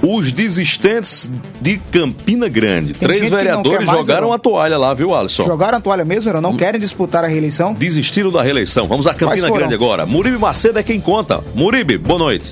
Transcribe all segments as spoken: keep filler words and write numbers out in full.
Os desistentes de Campina Grande. Tem Três vereadores mais, jogaram a toalha lá, viu, Alisson? Jogaram a toalha mesmo, não, não querem disputar a reeleição? Desistiram da reeleição. Vamos a Campina Grande agora. Muribe Macedo é quem conta. Muribe, boa noite.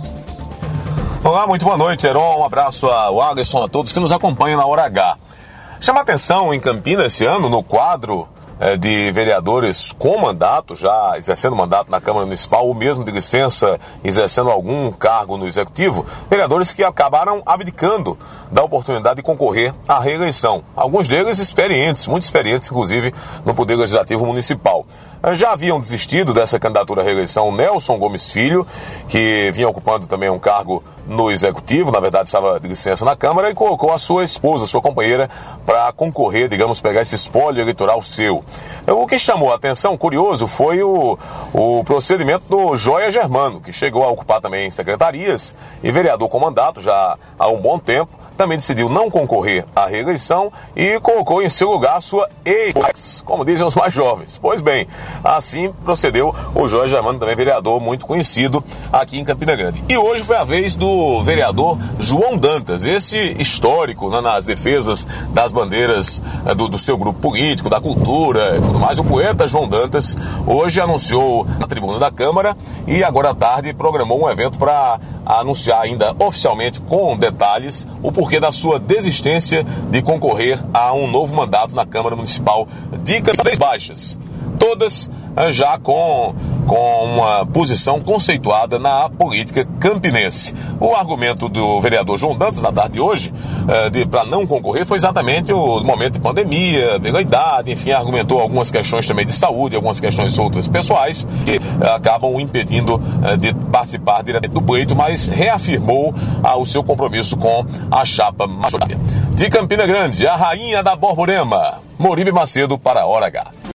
Olá, muito boa noite, Heron. Um abraço ao Alisson, a todos que nos acompanham na Hora H. Chama atenção em Campinas esse ano, no quadro de vereadores com mandato, já exercendo mandato na Câmara Municipal, ou mesmo de licença, exercendo algum cargo no Executivo, vereadores que acabaram abdicando da oportunidade de concorrer à reeleição. Alguns deles experientes, muito experientes, inclusive, no Poder Legislativo Municipal. Já haviam desistido dessa candidatura à reeleição Nelson Gomes Filho, que vinha ocupando também um cargo no Executivo, na verdade estava de licença na Câmara, e colocou a sua esposa, sua companheira, para concorrer, digamos, pegar esse espólio eleitoral seu. O que chamou a atenção, curioso, foi o, o procedimento do Joia Germano, que chegou a ocupar também secretarias e vereador com mandato já há um bom tempo, também decidiu não concorrer à reeleição e colocou em seu lugar a sua ex, como dizem os mais jovens. Pois bem, assim procedeu o Joia Germano, também vereador muito conhecido aqui em Campina Grande. E hoje foi a vez do vereador João Dantas, esse histórico, né, nas defesas das bandeiras eh, do, do seu grupo político, da cultura e tudo mais. O poeta João Dantas hoje anunciou na tribuna da Câmara e agora à tarde programou um evento para anunciar ainda oficialmente com detalhes o porquê da sua desistência de concorrer a um novo mandato na Câmara Municipal de Campinas Baixas. Todas já com, com uma posição conceituada na política campinense. O argumento do vereador João Dantas na tarde de hoje para não concorrer foi exatamente o momento de pandemia, pela idade, enfim, argumentou algumas questões também de saúde, algumas questões outras pessoais que acabam impedindo de participar diretamente do pleito, mas reafirmou o seu compromisso com a chapa majoritária. De Campina Grande, a rainha da Borborema, Muribe Macedo para a Hora H.